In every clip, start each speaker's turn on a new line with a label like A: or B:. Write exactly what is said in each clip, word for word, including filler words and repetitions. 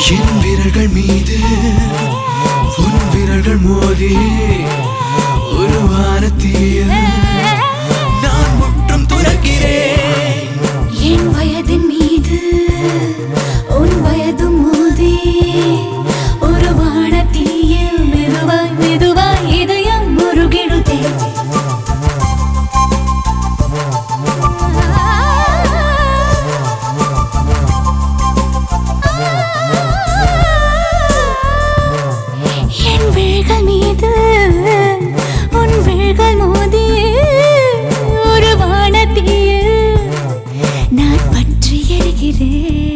A: என் விரல்கள் மீது உன் விரல்கள் மோதி உருவான தீயில் நான் முற்றும் துறக்கிறேன்.
B: என் வயதின் மீது உன் வயது மோதி உருவான தீயில் மெதுவாய் மெதுவாய் இதயம் முருகிடுதே. என் விழிகள் மீது உன் விழிகள் மோதி உருவான தீயில் நான் பற்றி எரிகிறேன்.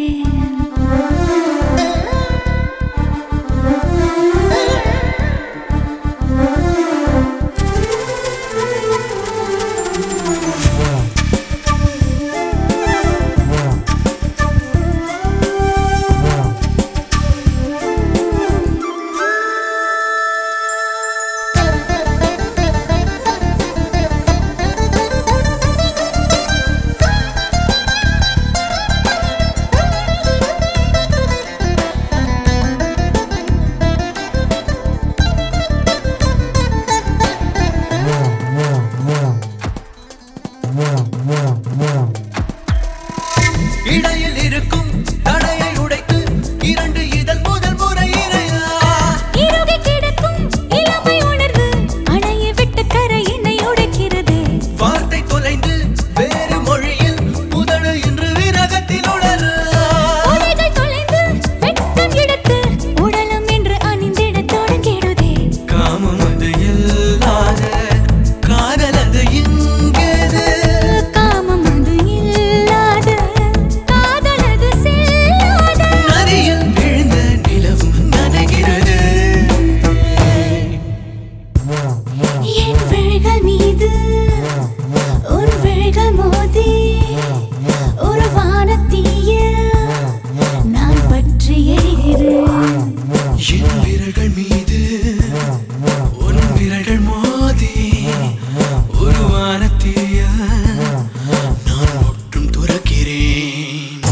A: இடையில் இருக்கும் தடையை உடைத்து இரண்டு இதழ் முதல் முறை இணையா
B: இறுகி கிடக்கும் இளமை உணர்வு அணையை விட்டு கரையினை உடைக்கிறது.
A: வார்த்தை தொலைந்து வேறு மொழியில் உதடு இன்று விரகத்தில் உடல்
B: உடைகள் தொலைந்து வெட்கம் எடுத்து உடலம் என்று அணிந்திட தொடங்கிடுதே.
A: காமம் அது இல்லாத காதல் அது இங்கேது.
B: காமம் அது இல்லாத காதல் அது செல்லாத.
A: நதியில் விழுந்த நிலவும் நனைகிறது.
B: என் விழிகள் மீது உன் விழிகள் மோதி உருவான தீயில் நான் பற்றி எரிகிறேன்.
A: என் விரல்கள் மீது உன் விரல்கள் மோதி உருவான தீய நான் ஒற்றும் துறக்கிறேன்.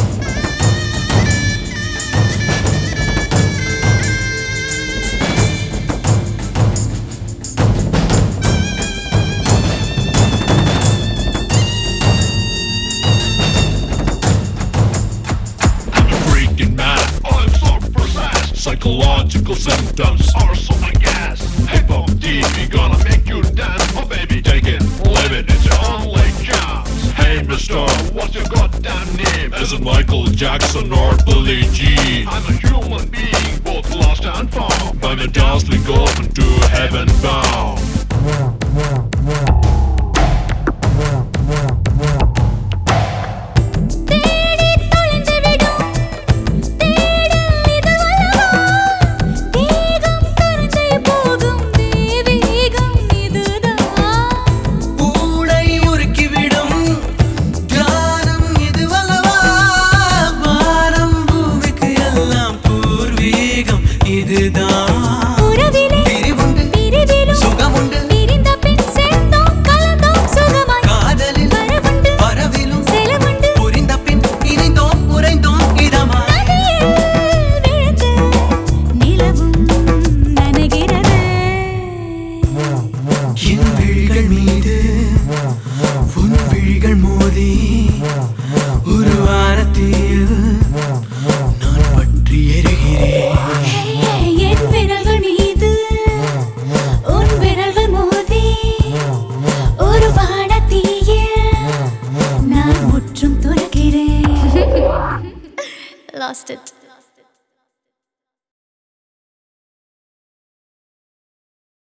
C: Freaking mad, I'm so possessed. Psychological symptoms are so my gas. Hip hop T V gonna make you dance. Oh baby, take it, live it, it's your only chance. Hey mister, what's your goddamn name? Is it Michael Jackson or Billie Jean? I'm a human being, both lost and found. By the dust we go into heaven bound.